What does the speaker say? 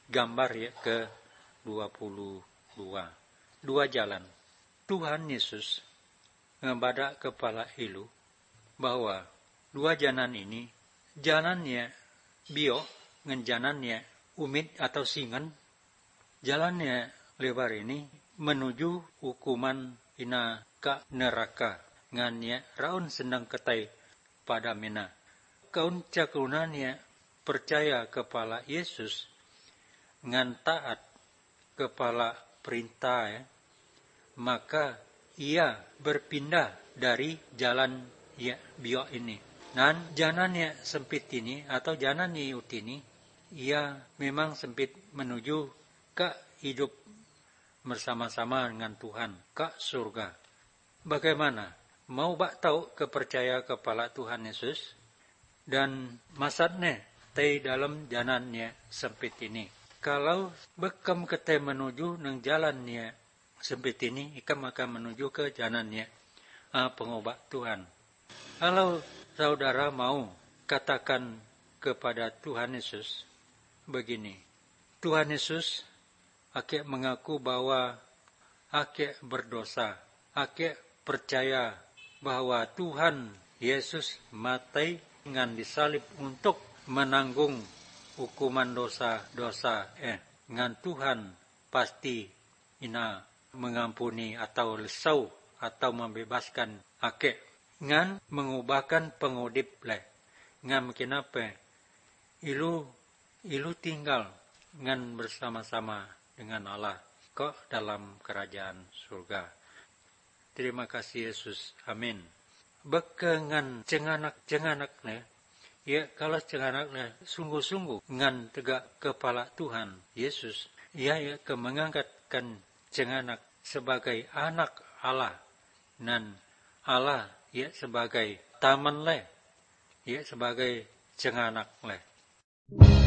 gambar ya ke-22. Dua jalan. Tuhan Yesus ngebadak kepala ilu bahwa dua jalan ini, jalannya bio ngan jalannya umid atau singan, jalannya lebar ini menuju hukuman ina ka neraka ngannya raun sedang ketai pada mena. Kaun cakunannya percaya kepala Yesus ngan taat kepala perintah ya, maka ia berpindah dari jalan ya bio ini. Dan jalannya sempit ini atau jalan iut ini, ia memang sempit menuju ke hidup bersama-sama dengan Tuhan, ke surga. Bagaimana? Mau bak tahu kepercaya kepala Tuhan Yesus? Dan masatnya tei dalam jalannya sempit ini. Kalau bekam kete menuju nang jalannya sempit ini, ikam akan menuju ke jalannya pengobat Tuhan. Kalau saudara mau katakan kepada Tuhan Yesus begini, Tuhan Yesus, aku mengaku bahwa aku berdosa. Aku percaya bahwa Tuhan Yesus mati dengan disalib untuk menanggung hukuman dosa-dosa. Dengan Tuhan pasti ina mengampuni atau lesau atau membebaskan aku. Ngan mengubahkan pengudip leh. Ngan kenapa? Ilu tinggal ngan bersama-sama dengan Allah kok dalam kerajaan surga. Terima kasih Yesus. Amin. Bekengan cenganak-cenganaknya, ya kalau cenganaknya sungguh-sungguh ngan tegak kepala Tuhan Yesus, ia ya mengangkatkan cenganak sebagai anak Allah, dan Allah ya sebagai taman leh, ya sebagai cenganak leh.